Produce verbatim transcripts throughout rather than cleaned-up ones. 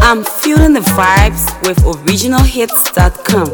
I'm feeling the vibes with original hits dot com.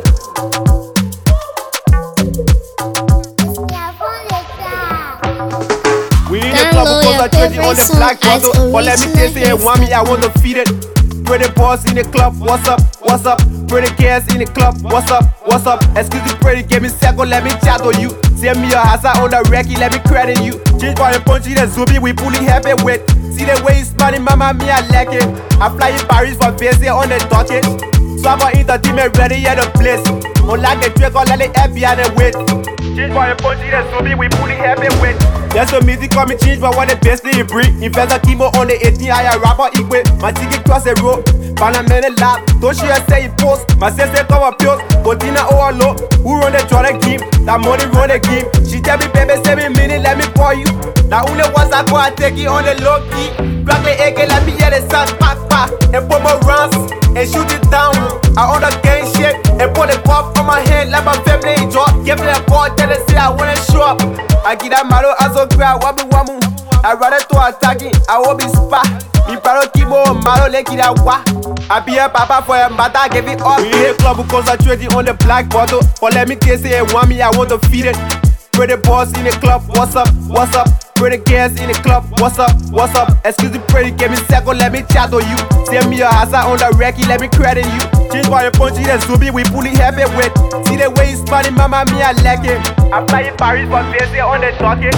We in the club because I twenty on the black bottle. But let me tell you, want me, I want to feed it. Pretty boys in the club, what's up, what's up? Pretty girls in the club, what's up, what's up? Excuse me, pretty, give me second, let me chat on you. Send me your hazard on the recce, let me credit you. Change for the punchy, the zombie, we fully happy with. See the way it's money, mama, me, I like it. I fly in Paris for visit on the docket. So I'm in the team ready at the place. On like the drink, or let it happy at the wait. Change for the punchy, the zombie, we fully happy with. There's some music coming change, but what the best thing you bring. Invest a chemo on the eighteen, I a rapper equal. My ticket cross the road, find a minute lap. Don't she say it post, my sister cover pills. Botina overload, who run the draw the game? That money run the game. She tell me, baby, seven minutes, let me call you. Now only once I go, I take it on the low key. Black the A K, let me hear the sound, pack, pack. And put my rounds, and shoot it down. I on the gang shit, and put the pop on my head like my family drop. Give me a call, tell her say I wanna show up. I get that malo, I so cry, wabu wamu. I rather to attacking, I will be spa. Me paro kimo, malo, let it out. I be a papa for a matter, give it up. We in the club because I trade on the black bottle. But let me tell you, want me, I want to feed it. Pretty boys in the club, what's up, what's up? Pretty girls in the club, what's up, what's up? Excuse me, pretty, give me second, let me chat on you. Send me your hazard on the recce, let me credit you. Change for the punchy, the zombie, we fully happy with. See the way it's money, mama, me, I like it. I fly in Paris for visit on the docket.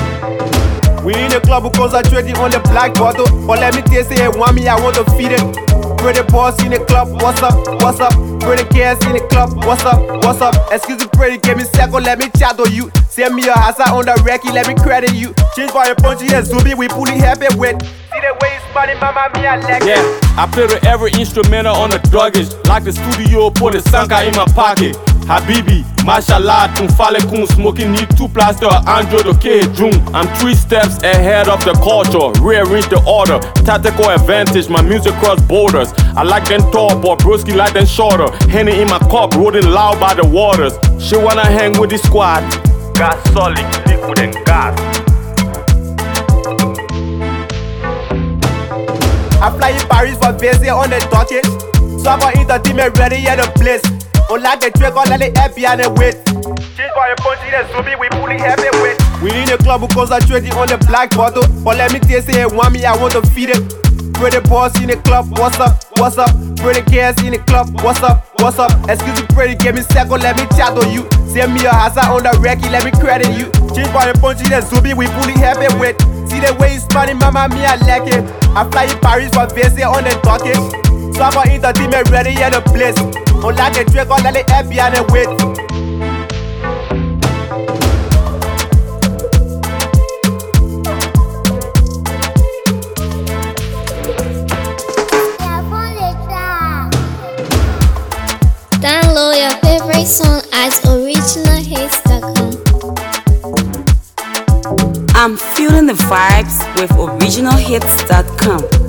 We in the club because I trade on the black bottle. But let me tell you, want me, I want to feed it. Pretty boys in the club, what's up, what's up? Pretty girls in the club, what's up, what's up? Excuse me, pretty, give me second, let me chat on you. Send me your hazard on the recce, let me credit you. Change for the punchy, the zombie, we fully happy with. See the way it's money, mama, me, I like it. Yeah, I play with every instrumental on the druggage. Like the studio, put the sanka in my pocket. Habibi, mashallah, tumfale kun smoking need two plaster Android okay June. I'm three steps ahead of the culture, rearrange the order, tactical advantage, my music cross borders. I like them tall, but broski like them shorter. Henny in my cup, rolling loud by the waters. She wanna hang with the squad. Gas solid, liquid and gas. I fly in Paris for visit on the docket. So I'm in the team ready at the place. On like the drink, or let it happy at the wait. Change for the punchy, the zombie, we fully happy with. We in the club because I trade on the black bottle. But let me tell you, want me, I want to feed it. Pretty boys in the club, what's up, what's up? Pretty girls in the club, what's up, what's up? Excuse me, pretty, give me second, let me chat on you. Send me your hazard on the recce, let me credit you. Change for the punchy, the zombie, we fully happy with. See the way it's money, mama, me, I like it. I fly in Paris for visit on the docket. So I'm in the team ready at the place. On like the drink, or let it happy at the wait. Download your favorite song at original hits dot com. I'm feeling the vibes with original hits dot com.